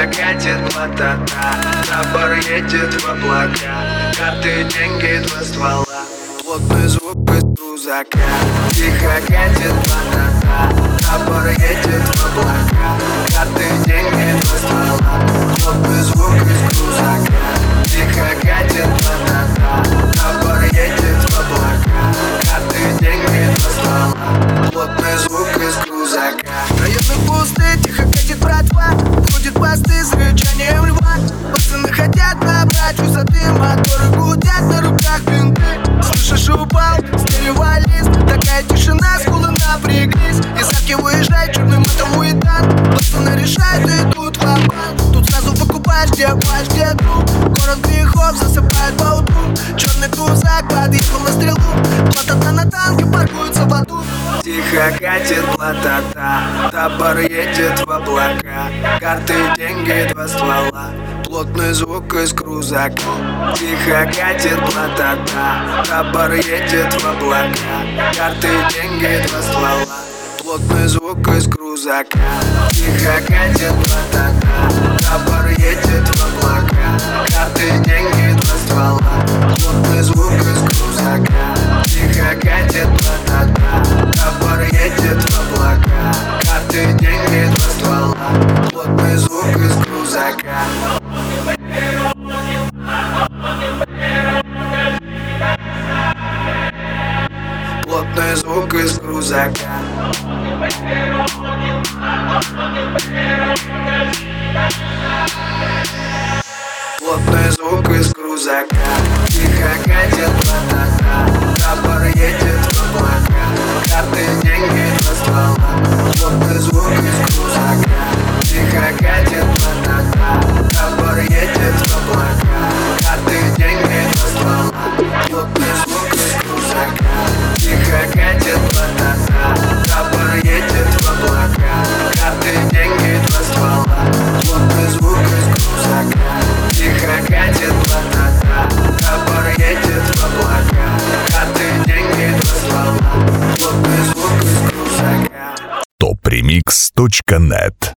катит платата, табор едет в облака, карты, деньги, два ствола, плотный звук из крузака. Тихо катит платата, табор едет в облака, карты, деньги, два ствола, плотный звук из крузака. Тихо катит платата, табор едет в облака, карты, деньги, два ствола, плотный звук из крузака. Районы пусты, тихо катит братва, ходят посты с рычанием льва. Пацаны хотят набрать высоты, моторы гудят, на руках винты. Слышишь, упал стереолист, такая тишина, скулы напряглись. Из арки выезжает черный мотовый танк, пацаны решают, идут в обман. Тут сразу покупаешь, где плащ, где друг. Город грехов засыпает по утру. Черный крузак подъехал на стрелу, платата на танке паркуются в аду. Тихо катит платата, табор едет в облака, карты, деньги, два ствола, плотный звук из крузака. Тихо катит платата, табор едет в облака, карты, деньги, два ствола, плотный звук из крузака. Тихо катит платата, табор едет в облака, карты, деньги, два ствола, плотный звук из крузака. Тихо катит платата, табор едет в облака, карты, деньги, два ствола, плотный звук из крузака. Плотный звук из крузака. Плотный звук из крузака. Тихо катит платата, табор едет в облака, карты, деньги, два ствола, плотный звук из крузака. Тихо катит платата, табор едет в облака, карты, деньги, два ствола, плотный звук из крузака. Тихо катит платата, табор едет в облака, карты, деньги, два ствола, плотный звук из крузака. Тихо катит платата, табор едет в облака, карты, деньги, два ствола, плотный звук из крузака. Topremix.net